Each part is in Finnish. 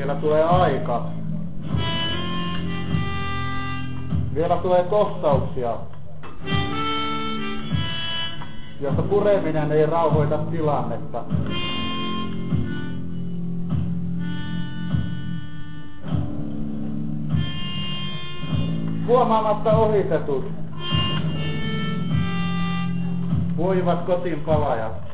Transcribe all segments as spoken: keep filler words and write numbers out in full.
Vielä tulee aika. Vielä tulee kohtauksia, josta pureminen ei rauhoita tilannetta. Huomaamatta ohitetut voivat kotiin palajat.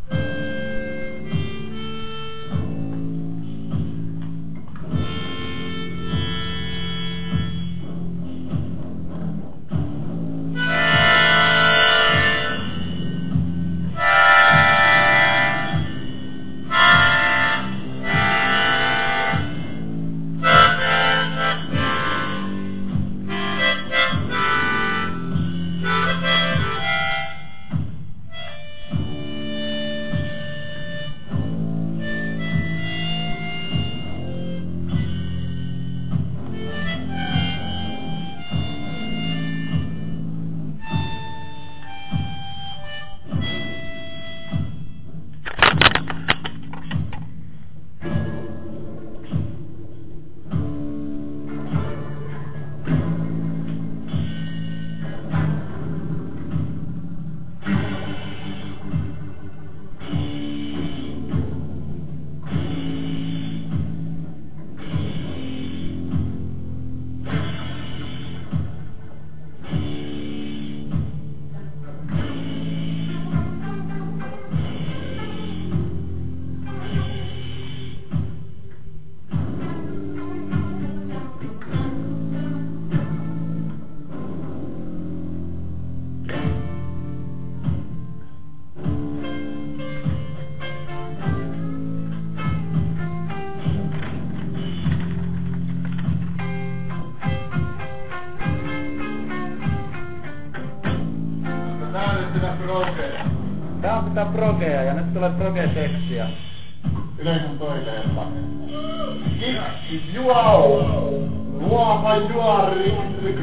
Tää on sitä progea ja nyt tulee proge-seksiä. Yleisön toiveesta. Kikki juau! Luopa juari!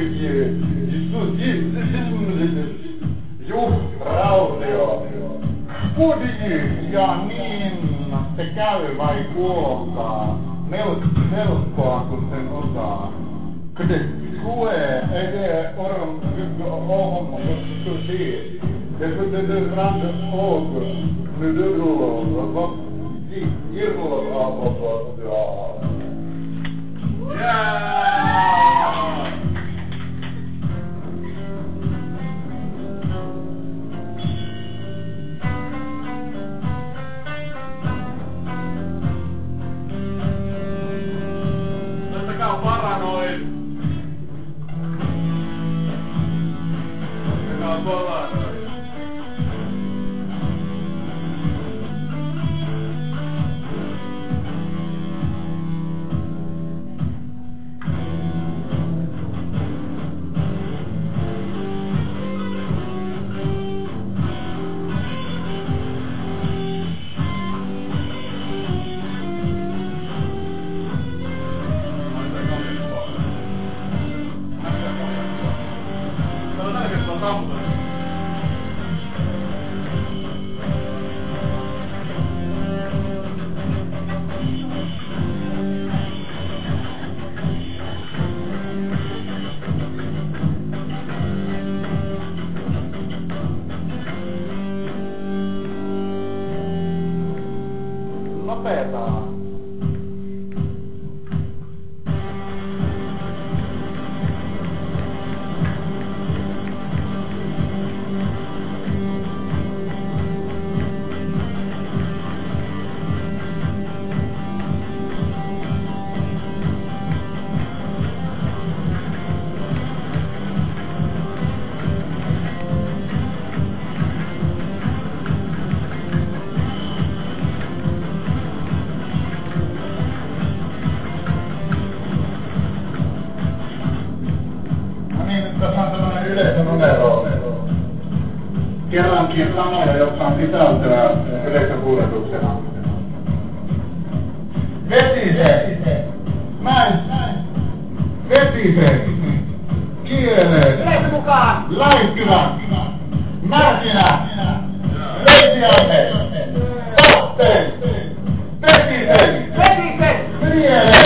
Juh, Rautio! Pudi ja niin se käy vai kuokaa. Melkoa kun sen osaa. Kde kue ede orm ohom susi. Ja kun te te rande oog, nu de rulo, wat die irlo avot ja. Ja! Laittakaa paranoid. Laittakaa paranoid. Lopetaan. Tässä on tämmönen yleisönumero. Kerrankin sanoja, jotka on sisältöä yleisökuljetuksena. Vetise. Mäis. Vetise. Kielet. Yleisö mukaan. Läikkymä. Märkinä. Leitiamme. Tahteen. Vetise. Vetise. Miele.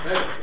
Hei.